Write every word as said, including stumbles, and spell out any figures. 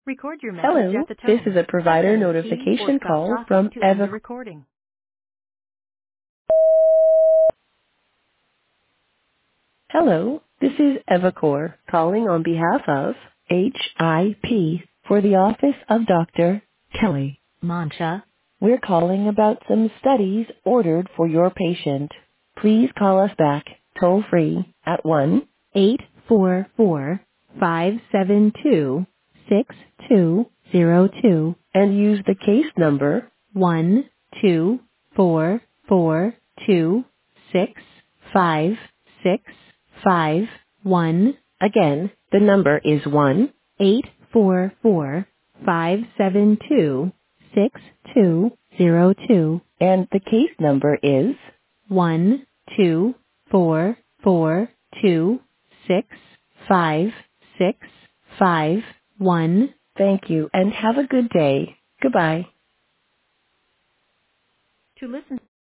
Record your message Hello, at the this tone. is a Press provider any key or notification stop call talking from to end the Eva. recording. Hello, this is EvaCore calling on behalf of H I P for the office of Doctor Kelly Mancha. We're calling about some studies ordered for your patient. Please call us back toll free at one eight four four, five seven two, six two zero two and use the case number one two four four two six five six five one. Again, the number is one eight four four five seven two six two zero two and the case number is one two four four two six five six five one. Thank you and have a good day. Goodbye. To listen